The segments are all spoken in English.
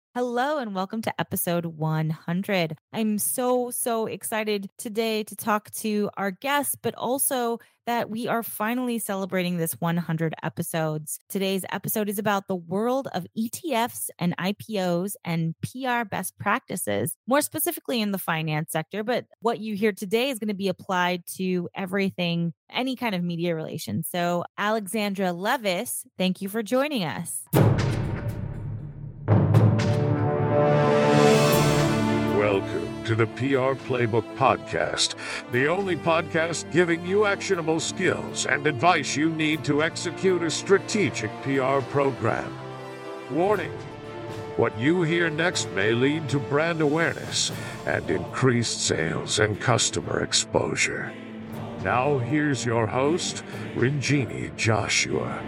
Hello and welcome to episode 100. I'm so excited today to talk to our guests, but also that we are finally celebrating this 100 episodes. Today's episode is about the world of ETFs and IPOs and PR best practices, more specifically in the finance sector. But what you hear today is going to be applied to everything, any kind of media relations. So, Alexandra Levis, thank you for joining us. Welcome to the PR Playbook Podcast, the only podcast giving you actionable skills and advice you need to execute a strategic PR program. Warning: what you hear next may lead to brand awareness and increased sales and customer exposure. Now here's your host, Rinjini Joshua.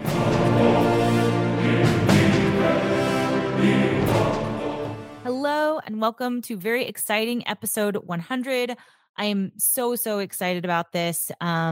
Hello and welcome to very exciting episode 100. I am so excited about this.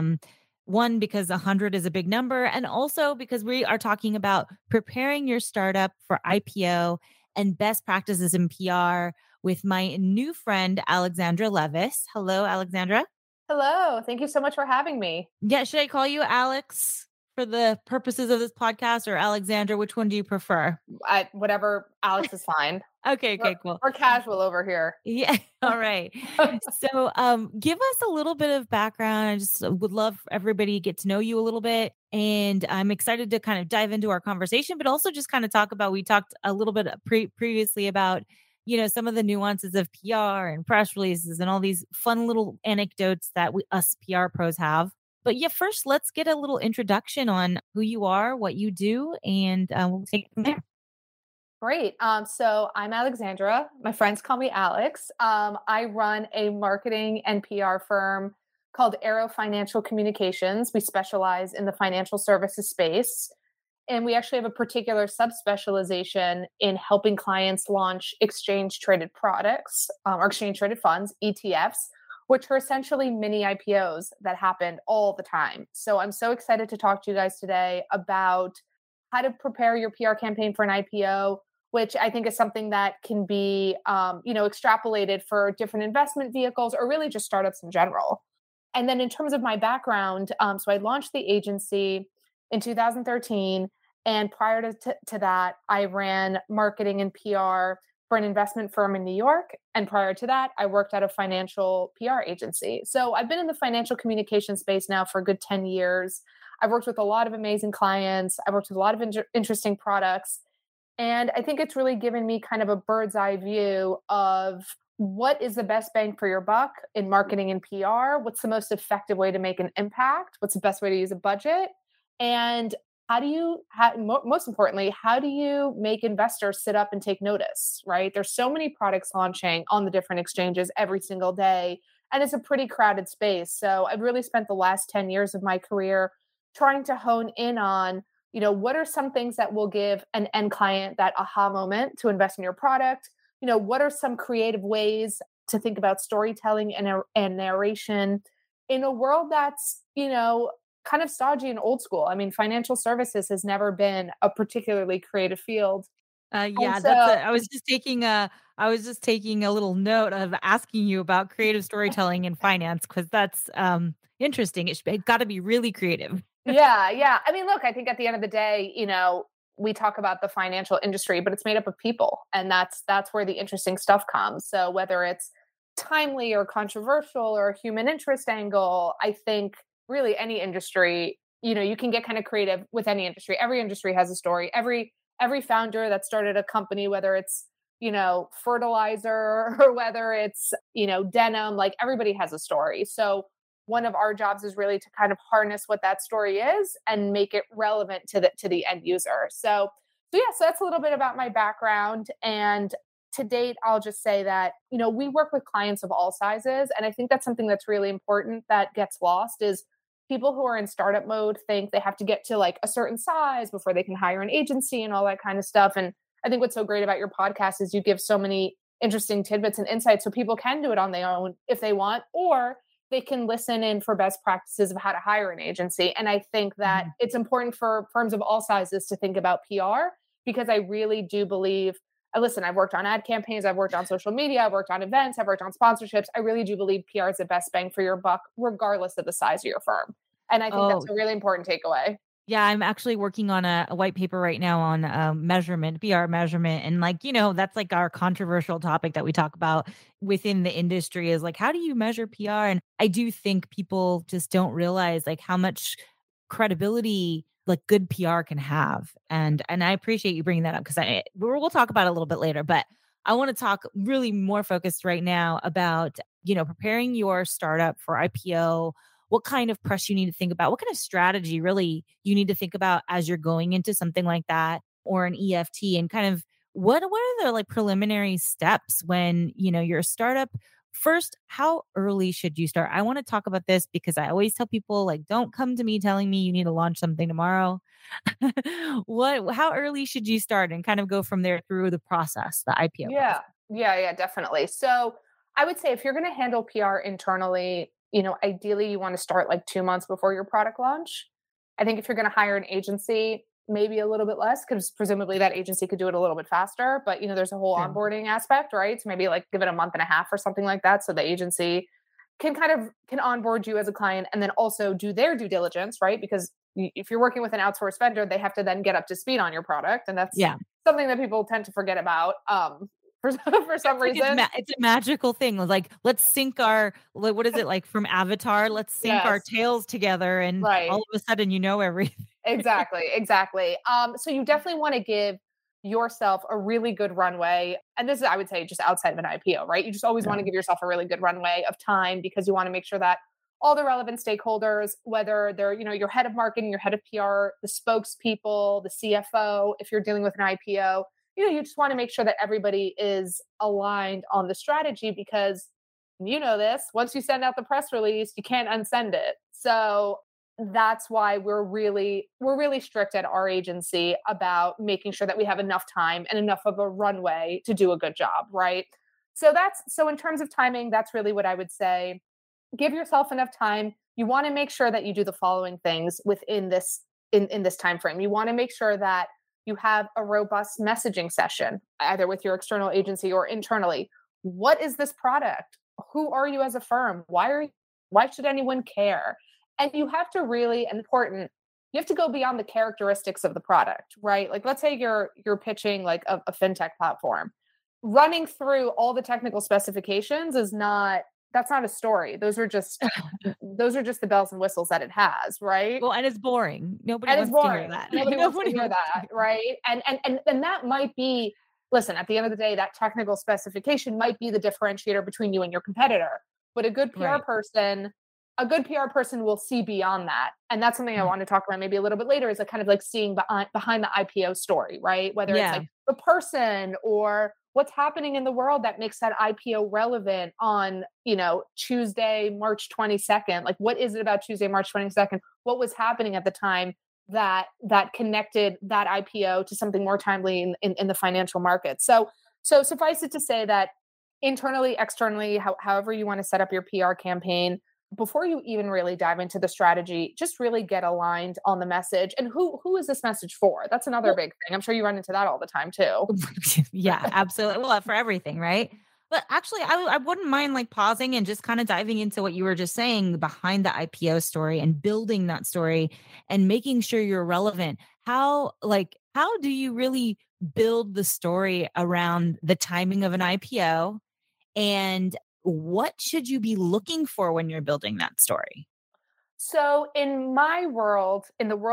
One, because 100 is a big number, and also because we are talking about preparing your startup for IPO and best practices in PR with my new friend, Alexandra Levis. Hello, Alexandra. Hello. Thank you so much for having me. Yeah, should I call you Alex for the purposes of this podcast, or Alexandra? Which one do you prefer? Whatever, Alex is fine. Okay, cool. We're casual over here. Yeah. All right. So, give us a little bit of background. I just would love everybody to get to know you a little bit. And I'm excited to kind of dive into our conversation, but also just kind of talk about, we talked a little bit previously about, some of the nuances of PR and press releases and all these fun little anecdotes that us PR pros have. But yeah, first, let's get a little introduction on who you are, what you do, and we'll take it from there. Great. So I'm Alexandra. My friends call me Alex. I run a marketing and PR firm called Arrow Financial Communications. We specialize in the financial services space. And we actually have a particular subspecialization in helping clients launch exchange-traded products or exchange-traded funds, ETFs, which are essentially mini IPOs that happen all the time. So I'm so excited to talk to you guys today about how to prepare your PR campaign for an IPO, which I think is something that can be, extrapolated for different investment vehicles or really just startups in general. And then in terms of my background, so I launched the agency in 2013. And prior to that, I ran marketing and PR for an investment firm in New York. And prior to that, I worked at a financial PR agency. So I've been in the financial communication space now for a good 10 years. I've worked with a lot of amazing clients. I've worked with a lot of interesting products. And I think it's really given me kind of a bird's eye view of what is the best bang for your buck in marketing and PR? What's the most effective way to make an impact? What's the best way to use a budget? And most importantly, how do you make investors sit up and take notice, right? There's so many products launching on the different exchanges every single day, and it's a pretty crowded space. So I've really spent the last 10 years of my career trying to hone in on, what are some things that will give an end client that aha moment to invest in your product? What are some creative ways to think about storytelling and narration in a world that's, kind of stodgy and old school? I mean, financial services has never been a particularly creative field. I was just taking a little note of asking you about creative storytelling in finance, because that's interesting. It's got to be really creative. Yeah. I mean, look, I think at the end of the day, we talk about the financial industry, but it's made up of people, and that's where the interesting stuff comes. So whether it's timely or controversial or human interest angle, I think really any industry, you can get kind of creative with any industry. Every industry has a story. Every founder that started a company, whether it's, fertilizer or whether it's, denim, like everybody has a story. So one of our jobs is really to kind of harness what that story is and make it relevant to the end user. So that's a little bit about my background. And to date, I'll just say that, we work with clients of all sizes. And I think that's something that's really important that gets lost is people who are in startup mode think they have to get to like a certain size before they can hire an agency and all that kind of stuff. And I think what's so great about your podcast is you give so many interesting tidbits and insights so people can do it on their own if they want, or they can listen in for best practices of how to hire an agency. And I think that it's important for firms of all sizes to think about PR, because I really do believe listen, I've worked on ad campaigns, I've worked on social media, I've worked on events, I've worked on sponsorships. I really do believe PR is the best bang for your buck, regardless of the size of your firm. And I think that's Oh, a really important takeaway. yeah, I'm actually working on a white paper right now on measurement, PR measurement. And like, that's like our controversial topic that we talk about within the industry is like, how do you measure PR? And I do think people just don't realize like how much credibility like good PR can have. And I appreciate you bringing that up because we'll talk about it a little bit later, but I want to talk really more focused right now about, preparing your startup for IPO, what kind of press you need to think about, what kind of strategy really you need to think about as you're going into something like that or an EFT, and kind of what are the like preliminary steps when, you're a startup. First, how early should you start? I want to talk about this because I always tell people like, don't come to me telling me you need to launch something tomorrow. How early should you start and kind of go from there through the process, the IPO Yeah. process? Yeah, definitely. So I would say if you're going to handle PR internally, ideally you want to start like 2 months before your product launch. I think if you're going to hire an agency, maybe a little bit less, because presumably that agency could do it a little bit faster. But there's a whole True. onboarding aspect, right? So maybe like give it a month and a half or something like that, so the agency can onboard you as a client and then also do their due diligence, right? Because if you're working with an outsourced vendor, they have to then get up to speed on your product, and that's Yeah. something that people tend to forget about. For some Like reason. it's a magical thing. Like, let's sync our, like, what is it like from Avatar? Let's sync our Yes. tails together. And Right. all of a sudden, everything. Exactly. So you definitely want to give yourself a really good runway. And this is, I would say, just outside of an IPO, right? You just always want to give yourself a really good runway of time because you want to make sure that all the relevant stakeholders, whether they're, your head of marketing, your head of PR, the spokespeople, the CFO, if you're dealing with an IPO, you just want to make sure that everybody is aligned on the strategy because this, once you send out the press release, you can't unsend it. So that's why we're really strict at our agency about making sure that we have enough time and enough of a runway to do a good job, right? So in terms of timing, that's really what I would say. Give yourself enough time. You want to make sure that you do the following things within this in this time frame. You want to make sure that you have a robust messaging session, either with your external agency or internally. What is this product? Who are you as a firm? Why should anyone care? And you have to really, you have to go beyond the characteristics of the product, right? Like, let's say you're pitching like a fintech platform. Running through all the technical specifications that's not a story. Those are just the bells and whistles that it has, right? Well, and it's boring. Nobody wants to hear that. Nobody wants to hear that, right? And that might be, listen, at the end of the day, that technical specification might be the differentiator between you and your competitor. But a good PR person will see beyond that. And that's something I want to talk about maybe a little bit later, is like kind of like seeing behind the IPO story, right? Whether it's like the person or what's happening in the world that makes that IPO relevant on, Tuesday, March 22nd. Like, what is it about Tuesday, March 22nd? What was happening at the time that connected that IPO to something more timely in the financial market? So suffice it to say that internally, externally, however you want to set up your PR campaign, before you even really dive into the strategy, just really get aligned on the message and who is this message for? That's another big thing. I'm sure you run into that all the time too. Yeah, absolutely. Well, for everything, right? But actually, I wouldn't mind like pausing and just kind of diving into what you were just saying behind the IPO story and building that story and making sure you're relevant. How do you really build the story around the timing of an IPO, and what should you be looking for when you're building that story? So in our world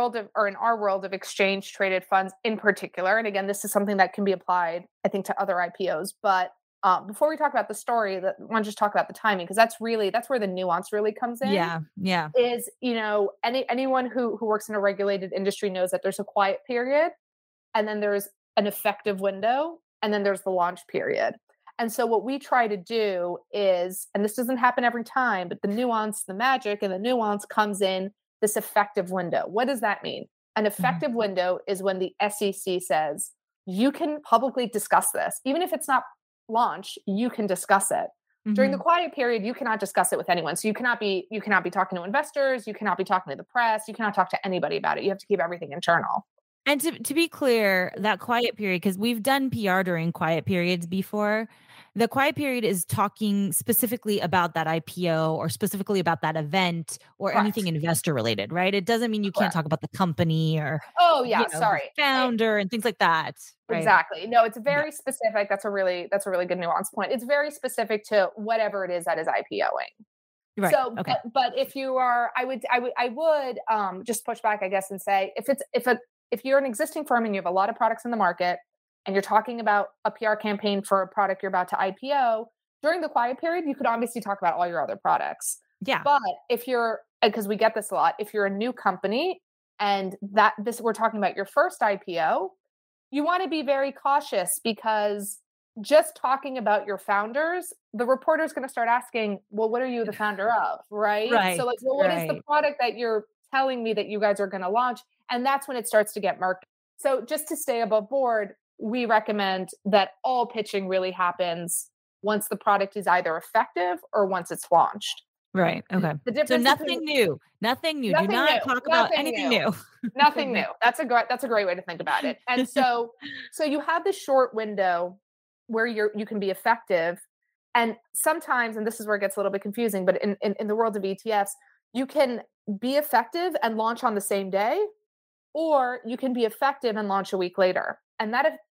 of exchange traded funds in particular, and again, this is something that can be applied, I think, to other IPOs, but before we talk about the story, I want to just talk about the timing, because that's where the nuance really comes in. Yeah. Is, anyone who works in a regulated industry knows that there's a quiet period, and then there's an effective window, and then there's the launch period. And so what we try to do is, and this doesn't happen every time, but the magic and the nuance comes in this effective window. What does that mean? An effective window is when the SEC says, you can publicly discuss this. Even if it's not launched, you can discuss it. During the quiet period, you cannot discuss it with anyone. So you cannot be talking to investors, you cannot be talking to the press, you cannot talk to anybody about it. You have to keep everything internal. And to be clear, that quiet period, because we've done PR during quiet periods before. The quiet period is talking specifically about that IPO or specifically about that event or anything Correct. investor related, right? It doesn't mean you can't Correct. talk about the company or, Oh, you yeah, know, the sorry. founder and things like that, right? Exactly. No, it's Yeah. very specific. That's a really good nuance point. It's very specific to whatever it is that is IPOing. Right. So, Okay. but if you are, I would just push back, I guess, and say if you're an existing firm and you have a lot of products in the market and you're talking about a PR campaign for a product you're about to IPO during the quiet period, you could obviously talk about all your other products. Yeah. But if you're, because we get this a lot, if you're a new company and we're talking about your first IPO, you want to be very cautious because just talking about your founders, the reporter is going to start asking, well, what are you the founder of? Right. So, Right. like, well, what is the Right. product that you're telling me that you guys are going to launch? And that's when it starts to get murky. So, just to stay above board, we recommend that all pitching really happens once the product is either effective or once it's launched. Right. Okay. The So difference between nothing new. Nothing new. Do nothing new, not talk about nothing anything new. new. Nothing new. That's a great way to think about it. And so you have this short window where you can be effective. And sometimes, and this is where it gets a little bit confusing, but in the world of ETFs, you can be effective and launch on the same day, or you can be effective and launch a week later. And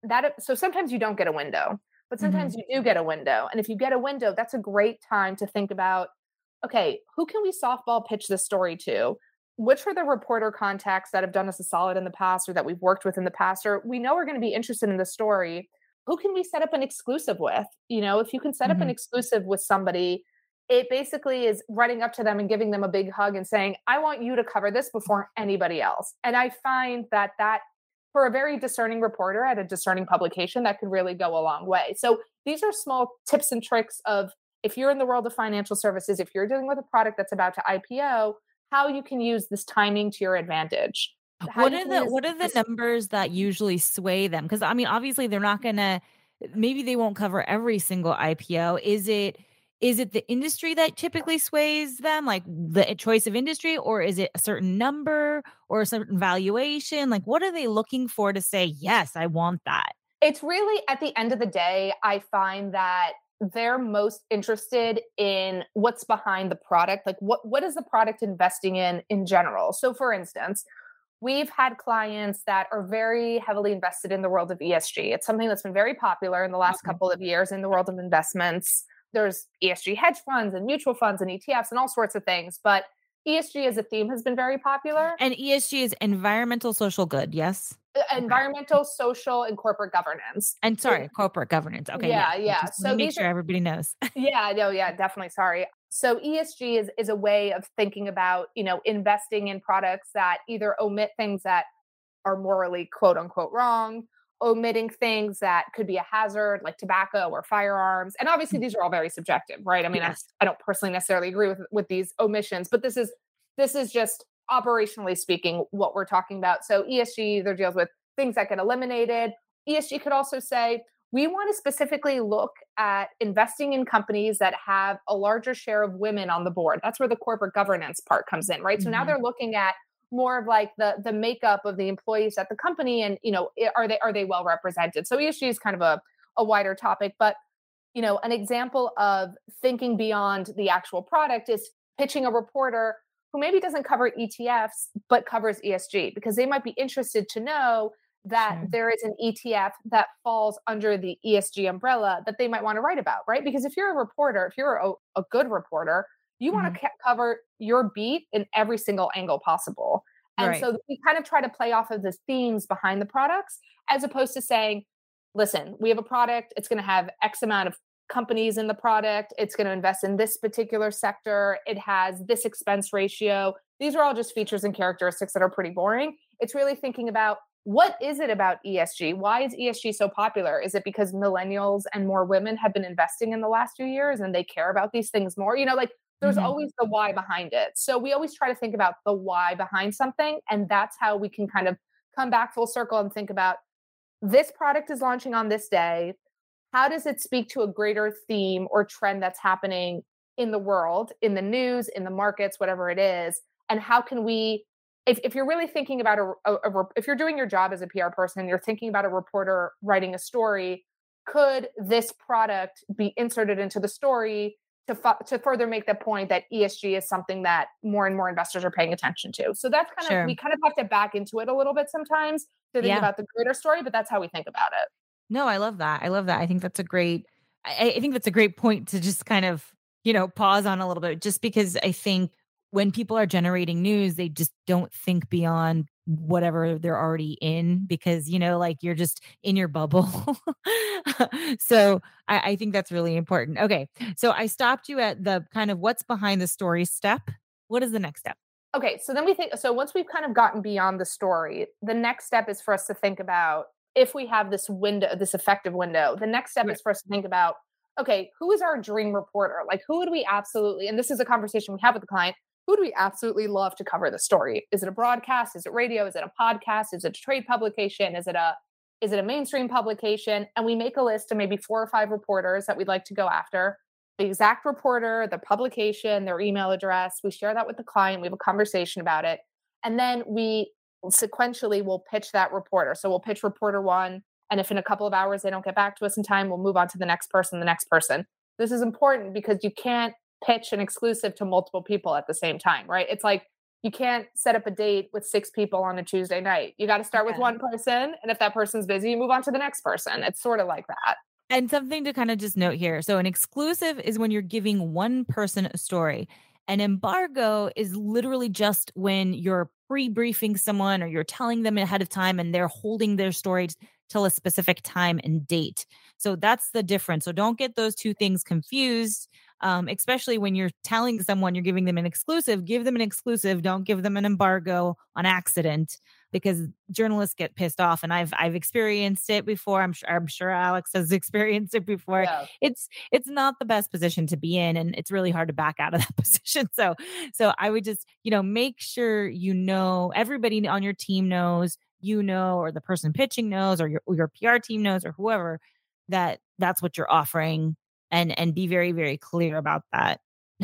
so sometimes you don't get a window, but sometimes Mhm. you do get a window. And if you get a window, that's a great time to think about, okay, who can we softball pitch this story to? Which are the reporter contacts that have done us a solid in the past or that we've worked with in the past, or we know are going to be interested in the story? Who can we set up an exclusive with? If you can set up an Mhm. exclusive with somebody, it basically is running up to them and giving them a big hug and saying, I want you to cover this before anybody else. And I find that for a very discerning reporter at a discerning publication, that could really go a long way. So these are small tips and tricks of, if you're in the world of financial services, if you're dealing with a product that's about to IPO, how you can use this timing to your advantage. How What you are can the use what are the this. numbers that usually sway them? Because I mean, obviously, they're not gonna. Maybe they won't cover every single IPO. Is it the industry that typically sways them, like the choice of industry, or is it a certain number or a certain valuation? Like, what are they looking for to say, yes, I want that? It's really, at the end of the day, I find that they're most interested in what's behind the product. Like, what is the product investing in general? So for instance, we've had clients that are very heavily invested in the world of ESG. It's something that's been very popular in the last Okay. couple of years in the world of investments. There's ESG hedge funds and mutual funds and ETFs and all sorts of things, but ESG as a theme has been very popular. And ESG is environmental social good, yes? Okay. Environmental, social, and corporate governance. And sorry, corporate governance. Okay, yeah. Yeah, yeah. Just wanna So make these sure are, everybody knows. yeah, no, yeah, definitely. Sorry. So ESG is a way of thinking about, investing in products that either omit things that are morally quote unquote wrong, omitting things that could be a hazard like tobacco or firearms. And obviously these are all very subjective, right? I mean, Yes. I don't personally necessarily agree with these omissions, but this is just operationally speaking what we're talking about. So ESG either deals with things that get eliminated. ESG could also say, we want to specifically look at investing in companies that have a larger share of women on the board. That's where the corporate governance part comes in, right? So now Mhm. they're looking at more of like the makeup of the employees at the company, and are they well represented? So ESG is kind of a wider topic, but an example of thinking beyond the actual product is pitching a reporter who maybe doesn't cover ETFs but covers ESG, because they might be interested to know that Sure. there is an ETF that falls under the ESG umbrella that they might want to write about, right? Because if you're a reporter, if you're a good reporter, you want Mhm. to cover your beat in every single angle possible. And Right. so we kind of try to play off of the themes behind the products, as opposed to saying, listen, we have a product, it's going to have X amount of companies in the product, it's going to invest in this particular sector, it has this expense ratio. These are all just features and characteristics that are pretty boring. It's really thinking about, what is it about ESG? Why is ESG so popular? Is it because millennials and more women have been investing in the last few years and they care about these things more? Like, there's Mhm. always the why behind it. So we always try to think about the why behind something. And that's how we can kind of come back full circle and think about, this product is launching on this day. How does it speak to a greater theme or trend that's happening in the world, in the news, in the markets, whatever it is? And how can we if you're really thinking about if you're doing your job as a PR person and you're thinking about a reporter writing a story, could this product be inserted into the story to further make the point that ESG is something that more and more investors are paying attention to? So that's kind of, we kind of have to back into it a little bit sometimes to think about the greater story, but that's how we think about it. No, I love that. I love that. I think that's a great, I think that's a great point to just kind of, pause on a little bit, just because I think when people are generating news, they just don't think beyond whatever they're already in, because, like you're just in your bubble. So I think that's really important. Okay. So I stopped you at the kind of what's behind the story step. What is the next step? Okay. So then so once we've kind of gotten beyond the story, the next step is for us to think about, if we have this window, this effective window, the next step is for us to think about, okay, who is our dream reporter? Like, who would we absolutely, and this is a conversation we have with the client, who do we absolutely love to cover the story? Is it a broadcast? Is it radio? Is it a podcast? Is it a trade publication? Is it a mainstream publication? And we make a list of maybe 4 or 5 reporters that we'd like to go after. The exact reporter, the publication, their email address. We share that with the client. We have a conversation about it. And then we sequentially will pitch that reporter. So we'll pitch reporter 1. And if in a couple of hours they don't get back to us in time, we'll move on to the next person, the next person. This is important because you can't pitch an exclusive to multiple people at the same time, right? It's like, you can't set up a date with 6 people on a Tuesday night. You got to start with one person. And if that person's busy, you move on to the next person. It's sort of like that. And something to kind of just note here. So an exclusive is when you're giving one person a story. An embargo is literally just when you're pre-briefing someone or you're telling them ahead of time and they're holding their story till a specific time and date. So that's the difference. So don't get those two things confused. Especially when you're telling someone you're giving them an exclusive, give them an exclusive. Don't give them an embargo on accident, because journalists get pissed off. And I've experienced it before. I'm sure Alex has experienced it before. Yeah. It's not the best position to be in, and it's really hard to back out of that position. So I would just, make sure everybody on your team knows, or the person pitching knows, or your PR team knows, or whoever, that's what you're offering. And be very, very clear about that.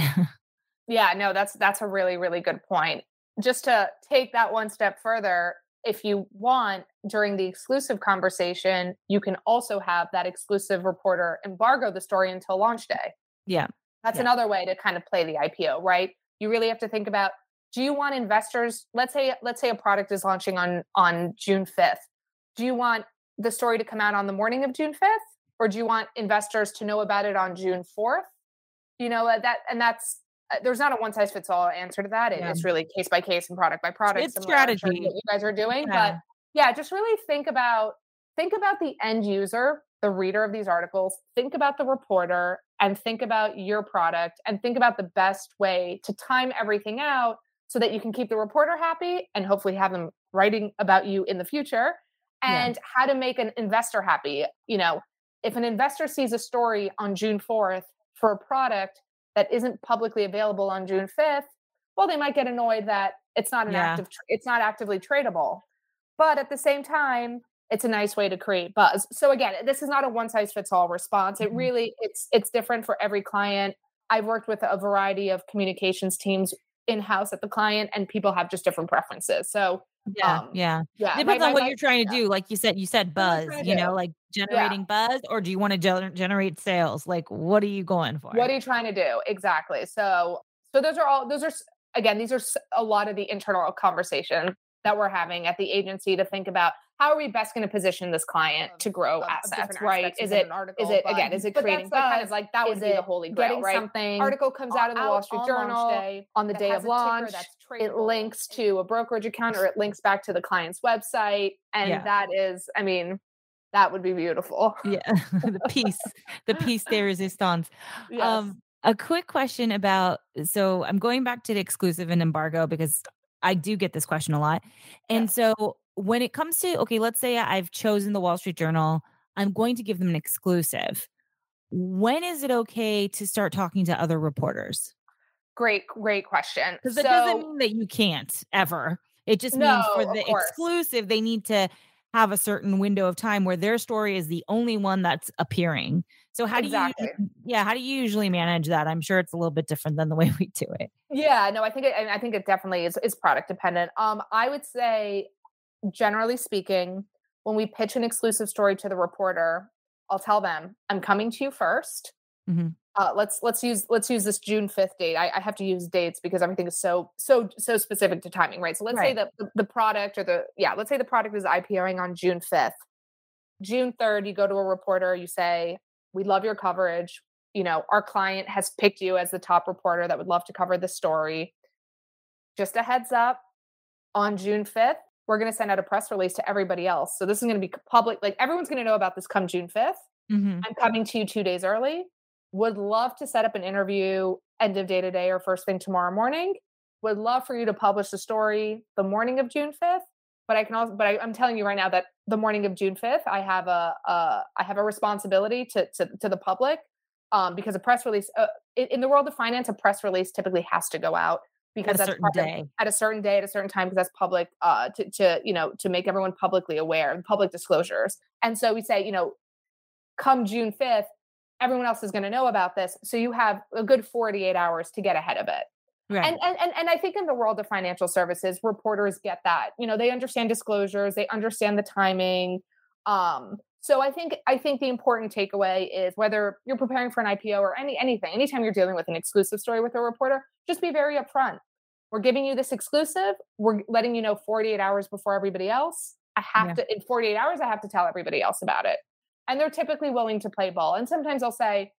Yeah, no, that's a really, really good point. Just to take that one step further, if you want, during the exclusive conversation, you can also have that exclusive reporter embargo the story until launch day. Yeah. That's another way to kind of play the IPO, right? You really have to think about, do you want investors, let's say a product is launching on June 5th. Do you want the story to come out on the morning of June 5th? Or do you want investors to know about it on June 4th? There's not a one size fits all answer to that. It's really case by case and product by product. It's strategy what you guys are doing. Yeah. But yeah, just really think about the end user, the reader of these articles, think about the reporter, and think about your product, and think about the best way to time everything out so that you can keep the reporter happy and hopefully have them writing about you in the future, and how to make an investor happy. If an investor sees a story on June 4th for a product that isn't publicly available on June 5th, well, they might get annoyed that it's not it's not actively tradable. But at the same time, it's a nice way to create buzz. So again, this is not a one size fits all response. It really, it's different for every client. I've worked with a variety of communications teams in-house at the client, and people have just different preferences. So yeah. Depends on what you're trying to do. Like you said buzz, like generating buzz, or do you want to generate sales? Like, what are you going for? What are you trying to do? Exactly. So these are a lot of the internal conversation that we're having at the agency to think about, how are we best going to position this client to grow assets, right? Is it creating buzz? Kind of like that would be the holy grail, right? Something article comes out in the Wall Street Journal on the day of launch. It links to a brokerage account, or it links back to the client's website. And that is, that would be beautiful. Yeah. the piece de resistance. Yes. A quick question about, so I'm going back to the exclusive and embargo, because I do get this question a lot. And so when it comes to, okay, let's say I've chosen the Wall Street Journal, I'm going to give them an exclusive. When is it okay to start talking to other reporters? Great question. Because it doesn't mean that you can't ever. It just means for the exclusive, they need to have a certain window of time where their story is the only one that's appearing. So how do you Exactly. how do you usually manage that? I'm sure it's a little bit different than the way we do it. Yeah, no, I think it definitely is product dependent. I would say, generally speaking, when we pitch an exclusive story to the reporter, I'll tell them, I'm coming to you first. Mhm. Let's use this June 5th date. I have to use dates because everything is so specific to timing, right? So let's say Right. that the product let's say the product is IPOing on June 5th. June 3rd, you go to a reporter, you say, we love your coverage. Our client has picked you as the top reporter that would love to cover this story. Just a heads up, on June 5th, we're going to send out a press release to everybody else. So this is going to be public. Like everyone's going to know about this come June 5th. Mhm. I'm coming to you 2 days early. Would love to set up an interview end of day today or first thing tomorrow morning. Would love for you to publish the story the morning of June 5th. But I'm telling you right now that the morning of June 5th, I have a responsibility to the public, because a press release in the world of finance, a press release typically has to go out because At a that's certain day. at a certain day, at a certain time, because that's public, to make everyone publicly aware, public disclosures. And so we say, come June 5th, everyone else is going to know about this. So you have a good 48 hours to get ahead of it. Right. And I think in the world of financial services, reporters get that. They understand disclosures, they understand the timing. So I think the important takeaway is, whether you're preparing for an IPO or anytime you're dealing with an exclusive story with a reporter, just be very upfront. We're giving you this exclusive. We're letting you know 48 hours before everybody else. In 48 hours, I have to tell everybody else about it. And they're typically willing to play ball. And sometimes I'll say,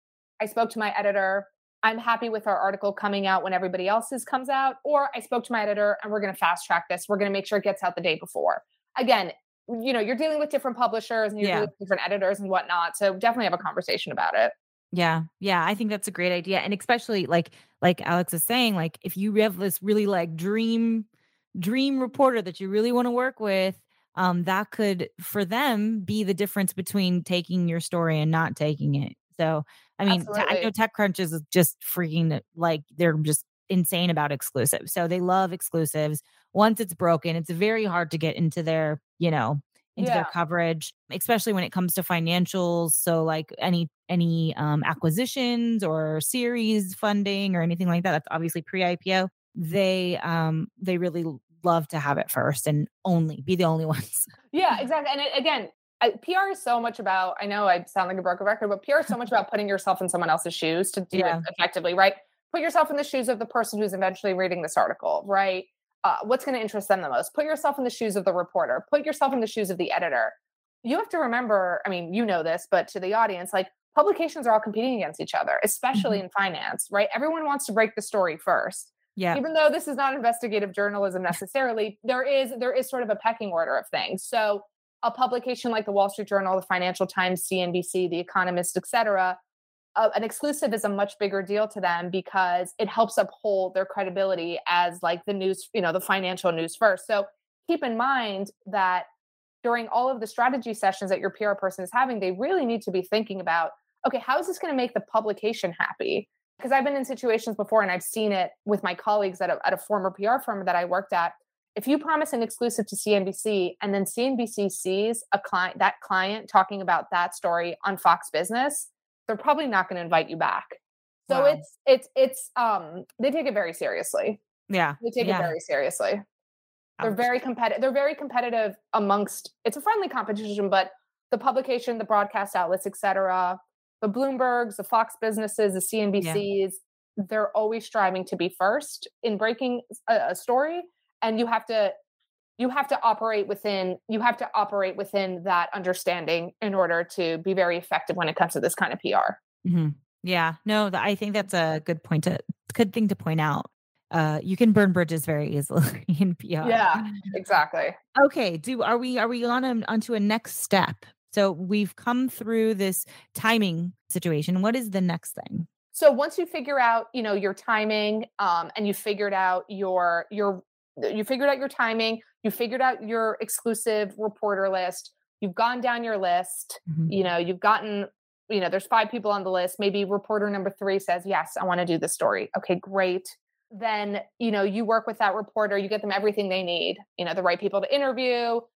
I spoke to my editor. I'm happy with our article coming out when everybody else's comes out. Or I spoke to my editor and we're going to fast track this. We're going to make sure it gets out the day before. Again, you're dealing with different publishers and you're dealing with different editors and whatnot. So definitely have a conversation about it. Yeah. Yeah. I think that's a great idea. And especially like Alex is saying, like if you have this really like dream reporter that you really want to work with, that could for them be the difference between taking your story and not taking it. So I mean, I know TechCrunch is just freaking like they're just insane about exclusives. So they love exclusives. Once it's broken, it's very hard to get into their, into their coverage, especially when it comes to financials. So like any acquisitions or series funding or anything like that, that's obviously pre-IPO. They really love to have it first and only be the only ones. Yeah, exactly. And again, PR is so much about, I know I sound like a broken record, but PR is so much about putting yourself in someone else's shoes to do it effectively, right? Put yourself in the shoes of the person who's eventually reading this article, right? What's going to interest them the most? Put yourself in the shoes of the reporter. Put yourself in the shoes of the editor. You have to remember, I mean, you know this, but to the audience, like publications are all competing against each other, especially in finance, right? Everyone wants to break the story first. Yeah. Even though this is not investigative journalism necessarily, there is sort of a pecking order of things. So a publication like the Wall Street Journal, the Financial Times, CNBC, The Economist, et cetera, an exclusive is a much bigger deal to them because it helps uphold their credibility as like the news, the financial news first. So keep in mind that during all of the strategy sessions that your PR person is having, they really need to be thinking about, okay, how is this going to make the publication happy? Because I've been in situations before and I've seen it with my colleagues at a former PR firm that I worked at. If you promise an exclusive to CNBC and then CNBC sees that client talking about that story on Fox Business, they're probably not going to invite you back. So it's they take it very seriously. Yeah. They take it very seriously. They're very competitive. They're very competitive amongst, it's a friendly competition, but the publication, the broadcast outlets, et cetera, the Bloombergs, the Fox Businesses, the CNBCs, they're always striving to be first in breaking a story. And you have to operate within that understanding in order to be very effective when it comes to this kind of PR. Mm-hmm. Yeah, no, I think that's a good thing to point out. You can burn bridges very easily in PR. Yeah, exactly. Okay. Are we onto a next step? So we've come through this timing situation. What is the next thing? So once you figure out, your timing, and you figured out your timing, you figured out your exclusive reporter list, you've gone down your list, you've gotten, there's 5 people on the list. Maybe reporter number 3 says, yes, I want to do this story. Okay, great. Then, you work with that reporter, you get them everything they need, the right people to interview,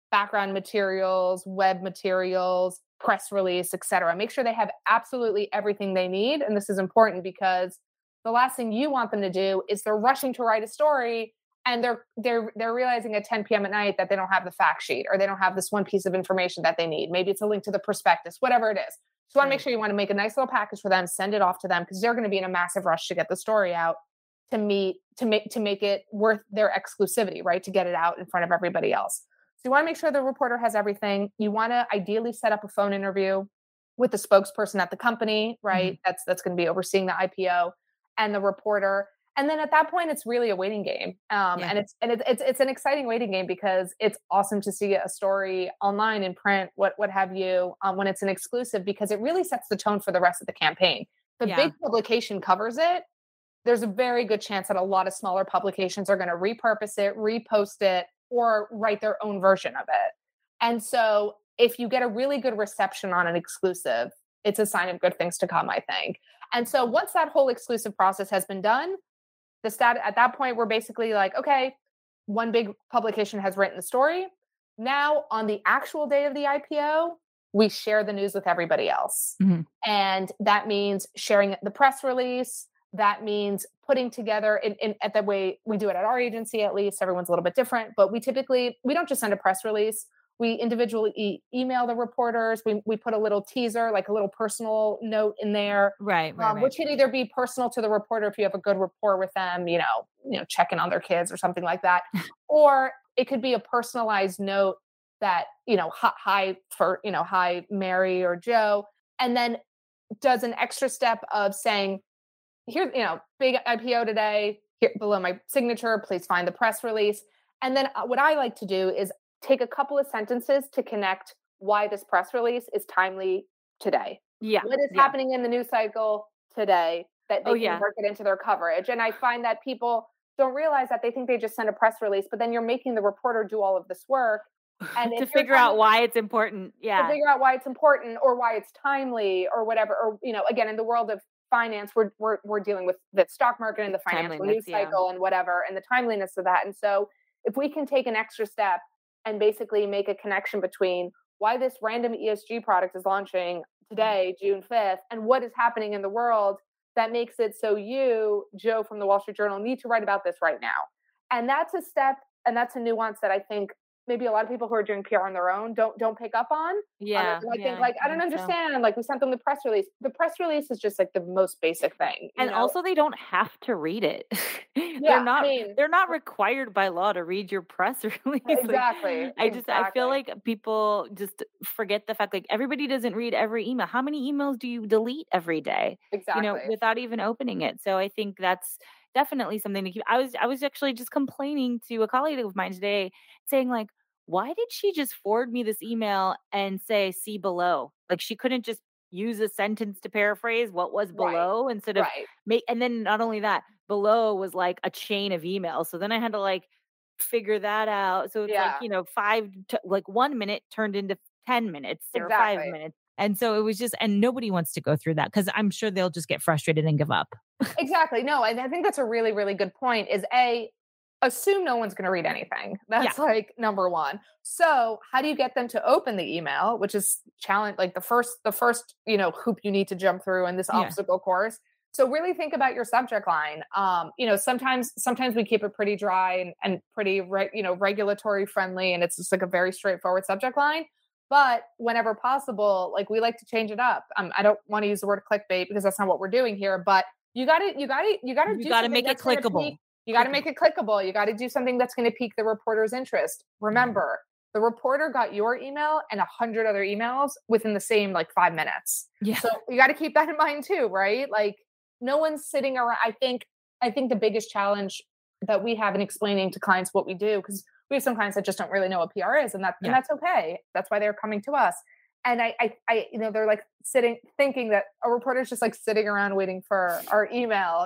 background materials, web materials, press release, et cetera. Make sure they have absolutely everything they need. And this is important because the last thing you want them to do is they're rushing to write a story and they're realizing at 10 p.m. at night that they don't have the fact sheet or they don't have this one piece of information that they need. Maybe it's a link to the prospectus, whatever it is. So you want to make sure you want to make a nice little package for them, send it off to them because they're going to be in a massive rush to get the story out to make it worth their exclusivity, right? To get it out in front of everybody else. So you want to make sure the reporter has everything. You want to ideally set up a phone interview with the spokesperson at the company, right? Mm-hmm. That's going to be overseeing the IPO and the reporter. And then at that point, it's really a waiting game. And it's an exciting waiting game because it's awesome to see a story online in print, what have you, when it's an exclusive, because it really sets the tone for the rest of the campaign. The big publication covers it. There's a very good chance that a lot of smaller publications are going to repurpose it, repost it, or write their own version of it. And so if you get a really good reception on an exclusive, it's a sign of good things to come, I think. And so once that whole exclusive process has been done, at that point, we're basically like, okay, one big publication has written the story. Now on the actual day of the IPO, we share the news with everybody else. Mm-hmm. And that means sharing the press release. That means putting together at the way we do it at our agency, at least everyone's a little bit different, but we don't just send a press release. We individually email the reporters. We put a little teaser, like a little personal note in there, right. Which could either be personal to the reporter if you have a good rapport with them, checking on their kids or something like that, or it could be a personalized note that hi Mary or Joe, and then does an extra step of saying, here's big IPO today. Here below my signature, please find the press release. And then what I like to do is take a couple of sentences to connect why this press release is timely today. Yeah. What is happening in the news cycle today that they can work it into their coverage. And I find that people don't realize that. They think they just send a press release, but then you're making the reporter do all of this work. And to figure out why it's important. Yeah. To figure out why it's important or why it's timely or whatever. Or, again, in the world of finance, we're dealing with the stock market and the financial news cycle and whatever, and the timeliness of that. And so if we can take an extra step and basically make a connection between why this random ESG product is launching today, June 5th, and what is happening in the world that makes it so you, Joe from the Wall Street Journal, need to write about this right now. And that's a step, and that's a nuance that I think maybe a lot of people who are doing PR on their own don't pick up on. Yeah. I don't understand. So. Like we sent them the press release. The press release is just like the most basic thing. And also they don't have to read it. They're not required by law to read your press release. Exactly. I feel like people just forget the fact, like everybody doesn't read every email. How many emails do you delete every day? Exactly. Without even opening it. So I think that's definitely something to keep. I was actually just complaining to a colleague of mine today saying like, why did she just forward me this email and say, see below? Like she couldn't just use a sentence to paraphrase what was below instead of and then not only that, below was like a chain of emails. So then I had to like figure that out. So it's 1 minute turned into 10 minutes or 5 minutes. And so it was just, and nobody wants to go through that because I'm sure they'll just get frustrated and give up. Exactly. No, I think that's a really, really good point is assume no one's going to read anything. That's like number one. So how do you get them to open the email, which is challenge, like the first, hoop you need to jump through in this obstacle course. So really think about your subject line. Sometimes we keep it pretty dry and pretty, regulatory friendly. And it's just like a very straightforward subject line. But whenever possible, like we like to change it up. I don't want to use the word clickbait because that's not what we're doing here, but you got to make it clickable. You got to make it clickable. You got to do something that's going to pique the reporter's interest. Remember, the reporter got your email and 100 other emails within the same 5 minutes. Yeah. So you got to keep that in mind too, right? Like no one's sitting around. I think the biggest challenge that we have in explaining to clients what we do, because we have some clients that just don't really know what PR is, and that's okay. That's why they're coming to us. And I they're like thinking that a reporter's just like sitting around waiting for our email,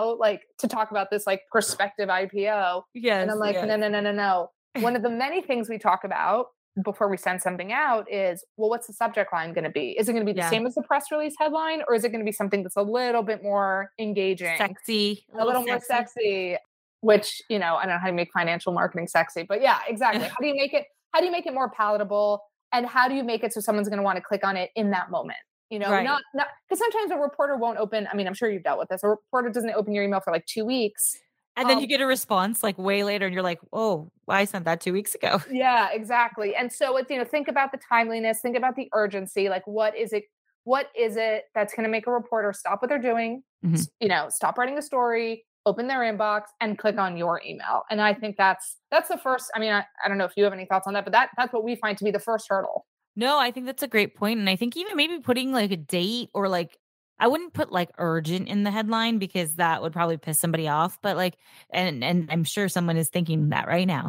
to talk about this prospective IPO. Yes. And I'm like, no. One of the many things we talk about before we send something out is, well, what's the subject line going to be? Is it going to be the same as the press release headline, or is it going to be something that's a little bit more engaging, sexy, a little more sexy? Which, I don't know how to make financial marketing sexy, but yeah, exactly. How do you make it how do you make it more palatable? And how do you make it so someone's going to want to click on it in that moment? Right. Not because sometimes a reporter won't open. I mean, I'm sure you've dealt with this. A reporter doesn't open your email for like 2 weeks. And then you get a response like way later and you're like, oh, I sent that 2 weeks ago. Yeah, exactly. And so it's, think about the timeliness, think about the urgency. Like, what is it that's going to make a reporter stop what they're doing, stop writing a story, open their inbox and click on your email. And I think that's the first, I mean, I don't know if you have any thoughts on that, but that's what we find to be the first hurdle. No, I think that's a great point. And I think even maybe putting like a date or like, I wouldn't put like urgent in the headline because that would probably piss somebody off. But like, and I'm sure someone is thinking that right now.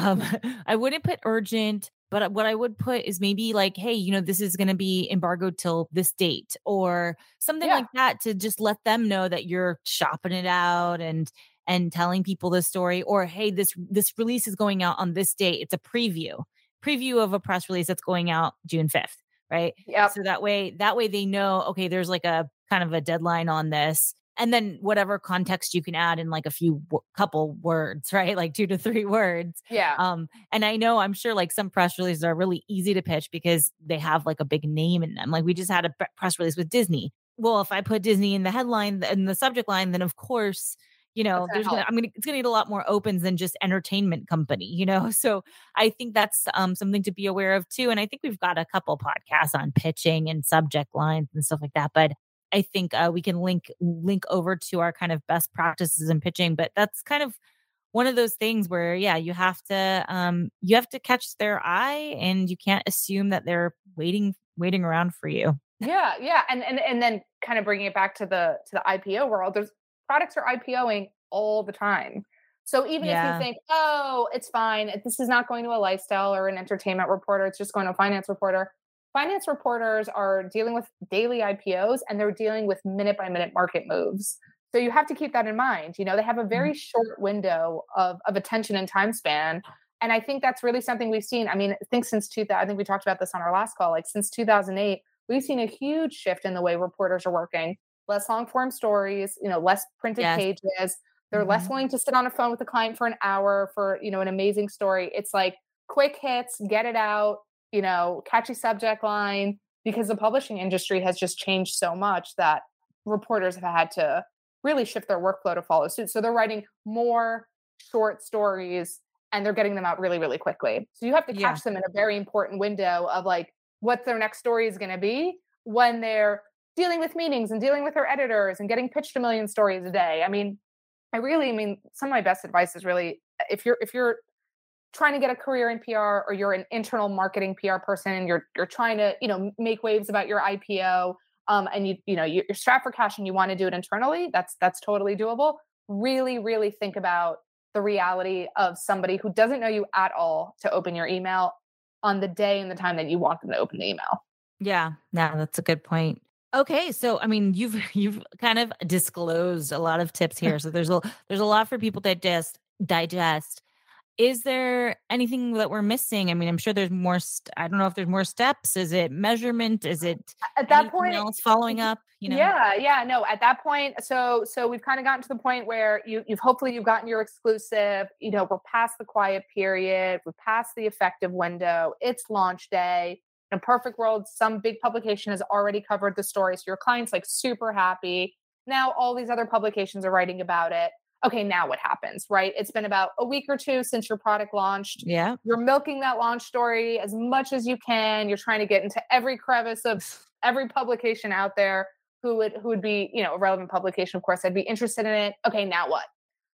I wouldn't put urgent, but what I would put is maybe like, hey, this is going to be embargoed till this date or something like that to just let them know that you're shopping it out and telling people the story. Or hey, this release is going out on this date. It's a preview of a press release that's going out June 5th. Right. Yeah. So that way they know, okay, there's like a kind of a deadline on this. And then whatever context you can add in like a couple words, right? Like 2 to 3 words. Yeah. And I'm sure like some press releases are really easy to pitch because they have like a big name in them. Like we just had a press release with Disney. Well, if I put Disney in the headline and the subject line, then of course, it's gonna need a lot more opens than just entertainment company, So I think that's something to be aware of too. And I think we've got a couple podcasts on pitching and subject lines and stuff like that. But I think we can link over to our kind of best practices in pitching. But that's kind of one of those things where, you have to catch their eye, and you can't assume that they're waiting around for you. Yeah, yeah, and then kind of bringing it back to the IPO world, there's products are IPOing all the time. So even if you think, oh, it's fine, this is not going to a lifestyle or an entertainment reporter, it's just going to a finance reporter. Finance reporters are dealing with daily IPOs and they're dealing with minute by minute market moves. So you have to keep that in mind. They have a very short window of attention and time span. And I think that's really something we've seen. I mean, I think I think we talked about this on our last call, like since 2008, we've seen a huge shift in the way reporters are working. Less long form stories, less printed pages. They're less willing to sit on a phone with a client for an hour for, an amazing story. It's like quick hits, get it out, catchy subject line, because the publishing industry has just changed so much that reporters have had to really shift their workflow to follow suit. So they're writing more short stories and they're getting them out really, really quickly. So you have to catch them in a very important window of like what their next story is going to be when they're dealing with meetings and dealing with their editors and getting pitched a million stories a day. I mean, some of my best advice is really, if you're trying to get a career in PR or you're an internal marketing PR person and you're trying to, make waves about your IPO, and you're strapped for cash and you want to do it internally, that's totally doable. Really, really think about the reality of somebody who doesn't know you at all to open your email on the day and the time that you want them to open the email. Yeah, that's a good point. Okay, so I mean, you've kind of disclosed a lot of tips here. So there's a lot for people to digest. Is there anything that we're missing? I mean, I'm sure there's more. I don't know if there's more steps. Is it measurement? Is it at that point else following up? Yeah. No, at that point. So we've kind of gotten to the point where you've hopefully gotten your exclusive. We're past the quiet period. We're past the effective window. It's launch day. In a perfect world, some big publication has already covered the story. So your client's like super happy. Now all these other publications are writing about it. Okay, now what happens, right? It's been about a week or two since your product launched. Yeah. You're milking that launch story as much as you can. You're trying to get into every crevice of every publication out there who would be, a relevant publication, of course, I'd be interested in it. Okay, now what?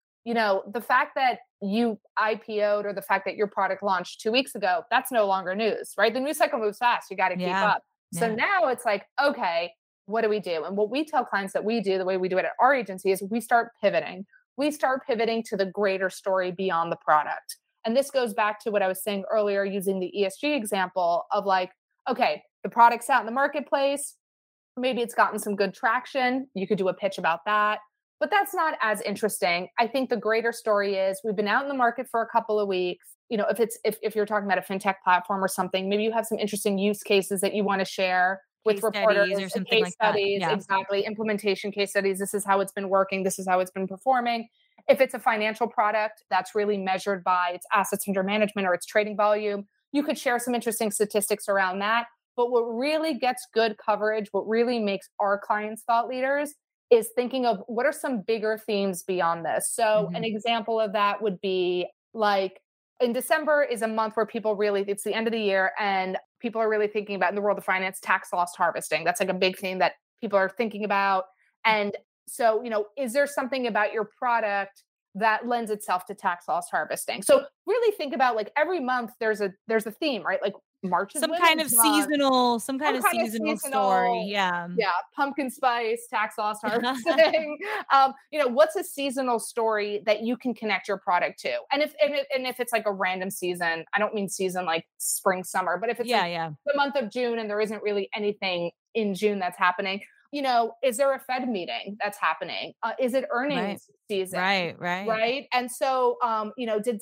The fact that you IPO'd or the fact that your product launched 2 weeks ago, that's no longer news, right? The news cycle moves fast. You got to keep up. So now it's like, okay, what do we do? And what we tell clients that we do, the way we do it at our agency, is we start pivoting. We start pivoting to the greater story beyond the product. And this goes back to what I was saying earlier, using the ESG example of like, okay, the product's out in the marketplace. Maybe it's gotten some good traction. You could do a pitch about that. But that's not as interesting. I think the greater story is we've been out in the market for a couple of weeks. If you're talking about a fintech platform or something, maybe you have some interesting use cases that you want to share with reporters or something case like studies. that. Yeah. Exactly. Implementation case studies. This is how it's been working. This is how it's been performing. If it's a financial product, that's really measured by its assets under management or its trading volume. you could share some interesting statistics around that. But what really gets good coverage, what really makes our clients thought leaders, is thinking of what are some bigger themes beyond this. So an example of that would be like, in December is a month where people really, it's the end of the year and people are really thinking about, in the world of finance, tax loss harvesting. That's like a big thing that people are thinking about. And so, is there something about your product that lends itself to tax loss harvesting? So really think about, like, every month there's a theme, right? Like March is some kind of seasonal story. Yeah. Yeah. Pumpkin spice, tax loss harvesting. What's a seasonal story that you can connect your product to? And if it's like a random season, I don't mean season like spring, summer, but if it's the month of June and there isn't really anything in June that's happening, is there a Fed meeting that's happening? Is it earnings season? Right. And so, did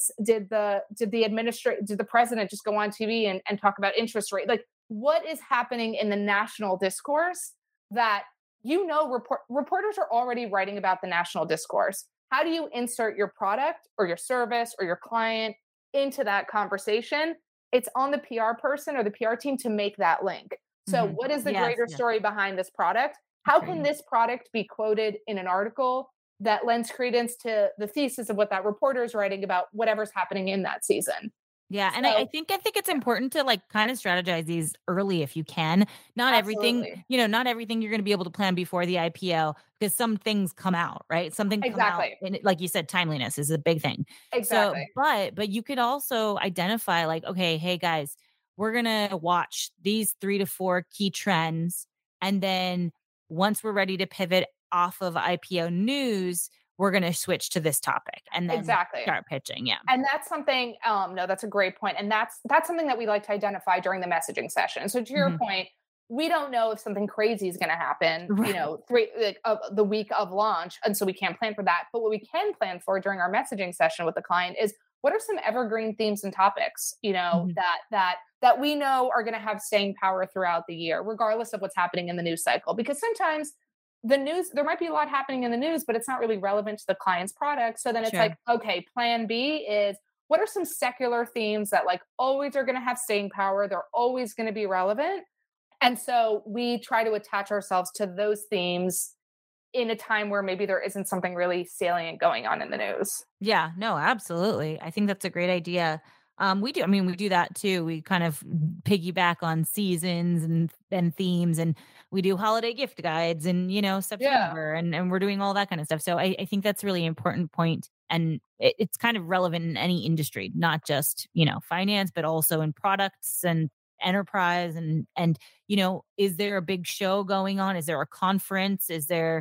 the president just go on TV and talk about interest rate? Like, what is happening in the national discourse that, reporters are already writing about the national discourse. How do you insert your product or your service or your client into that conversation? It's on the PR person or the PR team to make that link. So what is the greater story behind this product? How can this product be quoted in an article that lends credence to the thesis of what that reporter is writing about whatever's happening in that season? Yeah. And I think it's important to like kind of strategize these early if you can. Not everything you're going to be able to plan before the IPO because some things come out, right? Something come out. And like you said, timeliness is a big thing. Exactly. So, but you could also identify like, okay, hey guys, we're going to watch these 3 to 4 key trends. And then once we're ready to pivot off of IPO news, we're going to switch to this topic and then start pitching. Yeah. And that's something, no, that's a great point. And that's something that we like to identify during the messaging session. So to your point, we don't know if something crazy is going to happen, the week of launch. And so we can't plan for that. But what we can plan for during our messaging session with the client is, what are some evergreen themes and topics, that we know are going to have staying power throughout the year, regardless of what's happening in the news cycle? Because sometimes the news, there might be a lot happening in the news, but it's not really relevant to the client's product. So then it's like, okay, plan B is, what are some secular themes that like always are going to have staying power? They're always going to be relevant. And so we try to attach ourselves to those themes in a time where maybe there isn't something really salient going on in the news. Yeah, no, absolutely. I think that's a great idea. We do that too. We kind of piggyback on seasons and themes, and we do holiday gift guides and, September and we're doing all that kind of stuff. So I think that's a really important point. And it's kind of relevant in any industry, not just, finance, but also in products and enterprise and, is there a big show going on? Is there a conference? Is there,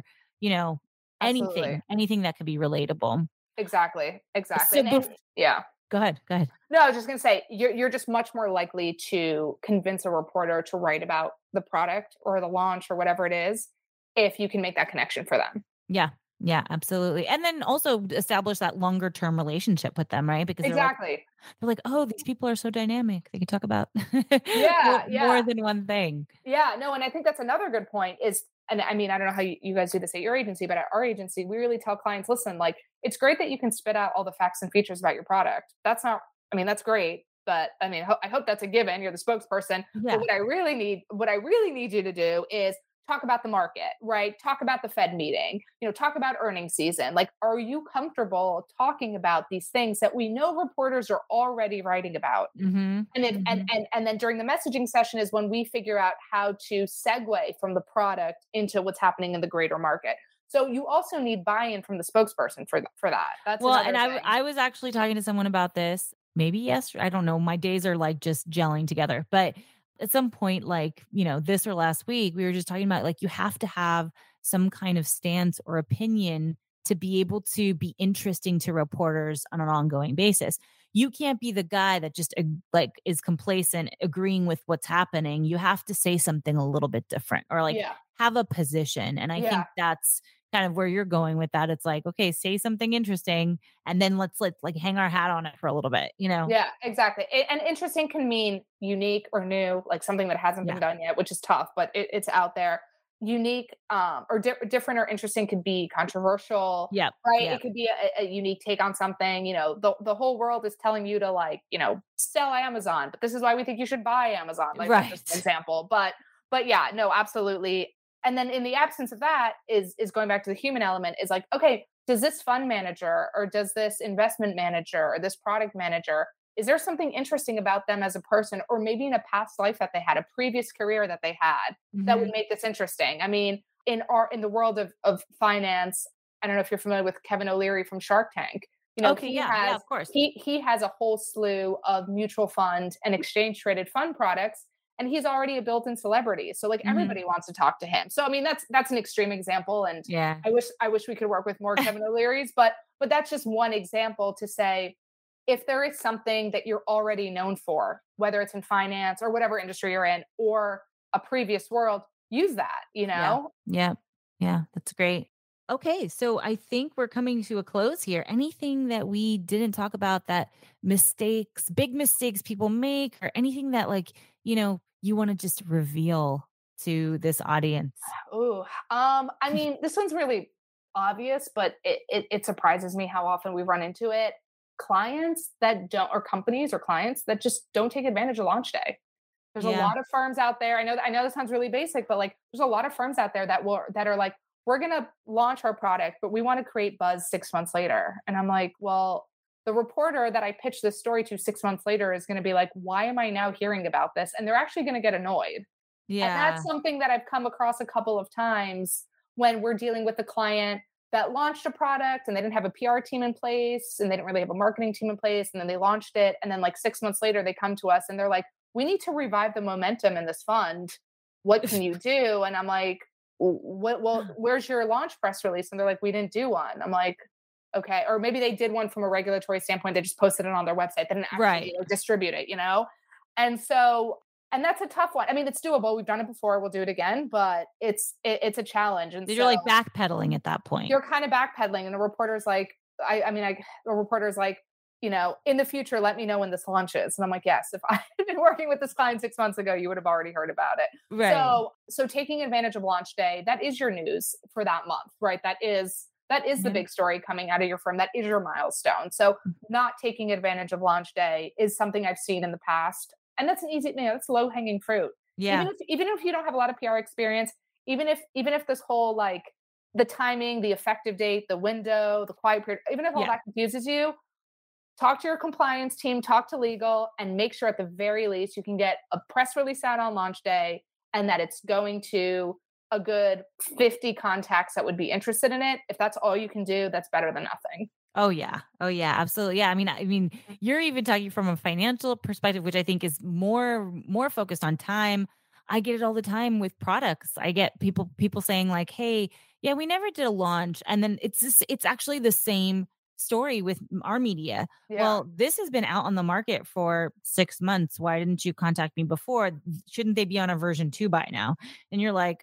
anything that could be relatable? Exactly. So Go ahead. No, I was just going to say, you're just much more likely to convince a reporter to write about the product or the launch or whatever it is, if you can make that connection for them. Yeah, absolutely. And then also establish that longer term relationship with them, right? Because they're like, oh, these people are so dynamic. They can talk about more than one thing. Yeah, no. And I think that's another good point is, and I mean, I don't know how you guys do this at your agency, but at our agency, we really tell clients, listen, like, it's great that you can spit out all the facts and features about your product. That's great. But I mean, I hope that's a given. You're the spokesperson. Yeah. But what I really need you to do is talk about the market, right? Talk about the Fed meeting, talk about earnings season. Like, are you comfortable talking about these things that we know reporters are already writing about? And then during the messaging session is when we figure out how to segue from the product into what's happening in the greater market. So you also need buy-in from the spokesperson for that. That's and I was actually talking to someone about this maybe yesterday. I don't know. My days are like just gelling together, but at some point, like, this or last week, we were just talking about like, you have to have some kind of stance or opinion to be able to be interesting to reporters on an ongoing basis. You can't be the guy that just is complacent, agreeing with what's happening. You have to say something a little bit different or have a position. And I think that's kind of where you're going with that. It's like, okay, say something interesting and then let's like hang our hat on it for a little bit, Yeah, exactly. And interesting can mean unique or new, like something that hasn't been done yet, which is tough, but it's out there. unique or different or interesting could be controversial, Yep. right? It Yep. could be a unique take on something. The whole world is telling you to, like, sell Amazon, but this is why we think you should buy Amazon. Like, that's just an Right. example. But yeah, no, absolutely. And then in the absence of that is going back to the human element, is like, okay, does this fund manager or does this investment manager or this product manager, is there something interesting about them as a person, or maybe in a past life that they had, a previous career that they had, that would Hmm. make this interesting? I mean, in the world of finance, I don't know if you're familiar with Kevin O'Leary from Shark Tank. Okay. He Yeah. Yeah. has Of course. he has a whole slew of mutual fund and exchange traded fund products, and he's already a built-in celebrity. So like Hmm. everybody wants to talk to him. So I mean, that's an extreme example, and Yeah. I wish we could work with more Kevin O'Learys, but that's just one example to say, if there is something that you're already known for, whether it's in finance or whatever industry you're in, or a previous world, use that, Yeah. Yeah. Yeah. That's great. Okay. So I think we're coming to a close here. Anything that we didn't talk about, that big mistakes people make, or anything that, like, you want to just reveal to this audience? Ooh, I mean, this one's really obvious, but it surprises me how often we run into it. Clients that don't, or companies or clients that just don't take advantage of launch day. There's a Yeah. lot of firms out there. I know this sounds really basic, but like, there's a lot of firms out there that are like, we're gonna launch our product, but we want to create buzz 6 months later. And I'm like, well, the reporter that I pitched this story to 6 months later is going to be like, why am I now hearing about this? And they're actually going to get annoyed. And that's Yeah. something that I've come across a couple of times when we're dealing with a client that launched a product and they didn't have a PR team in place and they didn't really have a marketing team in place. And then they launched it. And then like 6 months later, they come to us and they're like, we need to revive the momentum in this fund. What can you do? And I'm like, well, where's your launch press release? And they're like, we didn't do one. I'm like, okay. Or maybe they did one from a regulatory standpoint. They just posted it on their website. They didn't actually Right. distribute it. And so, and that's a tough one. I mean, it's doable. We've done it before. We'll do it again, but it's a challenge. And You're so like backpedaling at that point. you're kind of backpedaling, and the reporter's like, the reporter's like, in the future, let me know when this launches. And I'm like, yes, if I had been working with this client 6 months ago, you would have already heard about it. Right. So taking advantage of launch day, that is your news for that month, right? That is the Yeah. big story coming out of your firm. That is your milestone. So not taking advantage of launch day is something I've seen in the past. And that's an easy, that's low hanging fruit. Yeah. Even if you don't have a lot of PR experience, even if this whole, like, the timing, the effective date, the window, the quiet period, even if all Yeah. that confuses you, talk to your compliance team, talk to legal, and make sure at the very least you can get a press release out on launch day, and that it's going to a good 50 contacts that would be interested in it. If that's all you can do, that's better than nothing. Oh yeah. Oh yeah, absolutely. Yeah. I mean, you're even talking from a financial perspective, which I think is more focused on time. I get it all the time with products. I get people saying like, "Hey, yeah, we never did a launch." And then it's actually the same story with our media. Yeah. Well, this has been out on the market for 6 months. Why didn't you contact me before? Shouldn't they be on a version 2 by now? And you're like,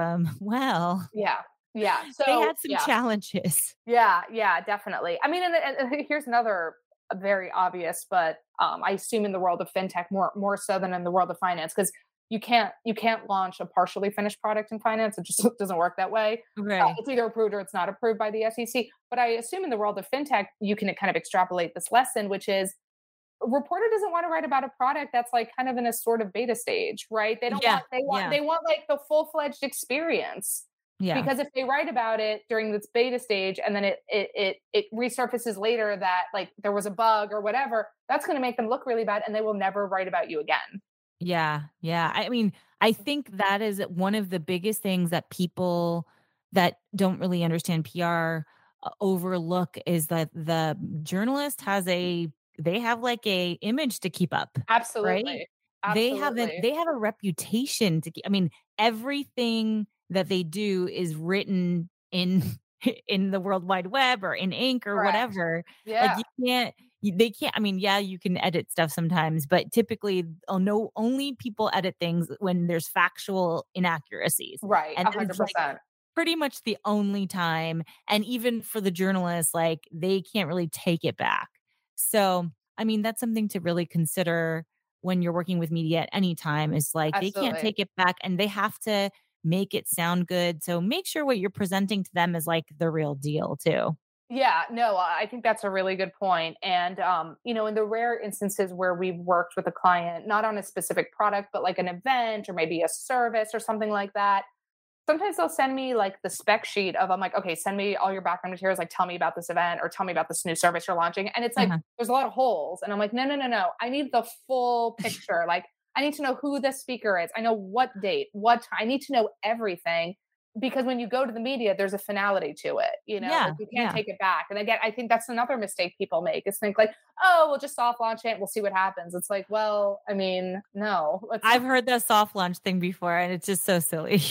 well, Yeah. Yeah. they So, had some yeah. challenges. Yeah, yeah, definitely. I mean, and here's another very obvious, but I assume in the world of fintech more so than in the world of finance, because you can't launch a partially finished product in finance. It just doesn't work that way. Right. It's either approved or it's not approved by the SEC. But I assume in the world of fintech, you can kind of extrapolate this lesson, which is a reporter doesn't want to write about a product that's like kind of in a sort of beta stage, right? They don't Yeah. want they want Yeah. they want like the full-fledged experience. Yeah. Because if they write about it during this beta stage and then it resurfaces later that like there was a bug or whatever, that's going to make them look really bad, and they will never write about you again. Yeah. Yeah. I mean, I think that is one of the biggest things that people that don't really understand PR overlook, is that the journalist they have like a image to keep up, right? Absolutely. Absolutely. They have a reputation to keep. I mean, everything that they do is written in in the World Wide Web or in ink or Correct. whatever. Like, Yeah. they can't. I mean, yeah, you can edit stuff sometimes, but typically, oh no, only people edit things when there's factual inaccuracies, Right. and that is like 100%. pretty much the only time. And even for the journalists, like, they can't really take it back. So, I mean, that's something to really consider when you're working with media at any time, is like, they can't Absolutely. take it back, and they have to make it sound good. So make sure what you're presenting to them is like the real deal too. Yeah, no, I think that's a really good point. And, in the rare instances where we've worked with a client, not on a specific product, but like an event or maybe a service or something like that, sometimes they'll send me like the spec sheet of, I'm like, okay, send me all your background materials. Like, tell me about this event or tell me about this new service you're launching. And it's like, there's a lot of holes. And I'm like, no. I need the full picture. Like, I need to know who the speaker is. I know what date, what time. I need to know everything. Because when you go to the media, there's a finality to it, like you can't take it back. And again, I think that's another mistake people make is think like, oh, we'll just soft launch it. We'll see what happens. It's like, well, I mean, no. I've heard the soft launch thing before and it's just so silly.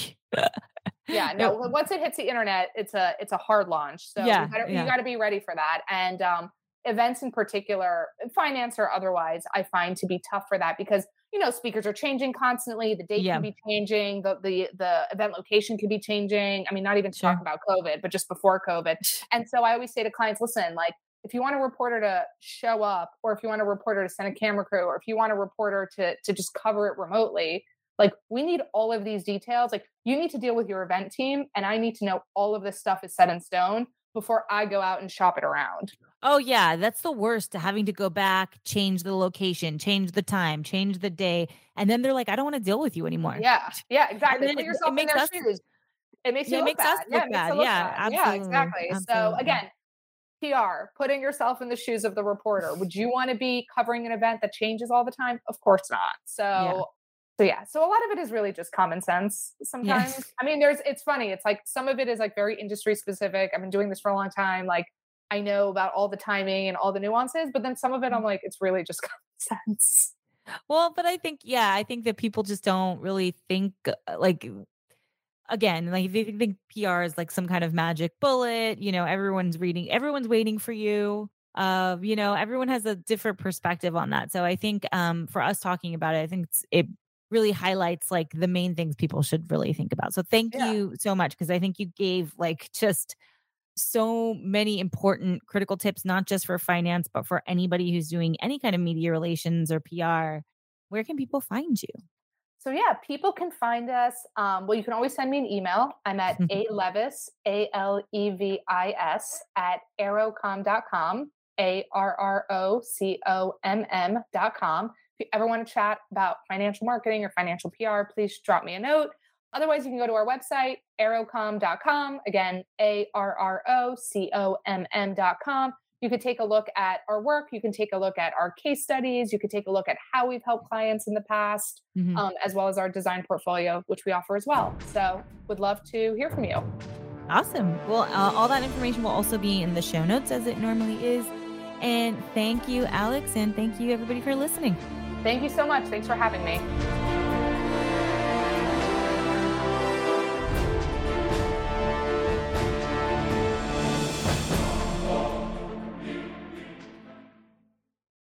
Yeah, no, once it hits the internet, it's a hard launch. So you got to be ready for that. And events in particular, finance or otherwise, I find to be tough for that because speakers are changing constantly. The date can be changing. The event location could be changing. I mean, not even to talk about COVID, but just before COVID. And so I always say to clients, listen, like if you want a reporter to show up, or if you want a reporter to send a camera crew, or if you want a reporter to just cover it remotely, like we need all of these details. Like you need to deal with your event team, and I need to know all of this stuff is set in stone before I go out and shop it around. Oh yeah, that's the worst, having to go back, change the location, change the time, change the day. And then they're like, I don't want to deal with you anymore. Yeah, exactly. Put yourself in their shoes. It makes you look bad. Absolutely. Yeah, exactly. Absolutely. So again, PR, putting yourself in the shoes of the reporter. Would you want to be covering an event that changes all the time? Of course not. So a lot of it is really just common sense sometimes. Yeah. I mean, it's funny. It's like some of it is like very industry specific. I've been doing this for a long time. Like I know about all the timing and all the nuances, but then some of it I'm like, it's really just common sense. Well, but I think that people just don't really think like, again, like they think PR is like some kind of magic bullet, everyone's waiting for you. Everyone has a different perspective on that. So I think for us talking about it, I think it really highlights like the main things people should really think about. So thank you so much. Cause I think you gave like just so many important critical tips, not just for finance, but for anybody who's doing any kind of media relations or PR. Where can people find you? So people can find us. Well, you can always send me an email. I'm at alevis, ALEVIS at arrowcom.com, ARROCOMM.com. If you ever want to chat about financial marketing or financial PR, please drop me a note. Otherwise, you can go to our website, arrowcom.com. Again, ARROCOMM.com. You could take a look at our work. You can take a look at our case studies. You could take a look at how we've helped clients in the past, as well as our design portfolio, which we offer as well. So would love to hear from you. Awesome. Well, all that information will also be in the show notes as it normally is. And thank you, Alex. And thank you, everybody, for listening. Thank you so much. Thanks for having me.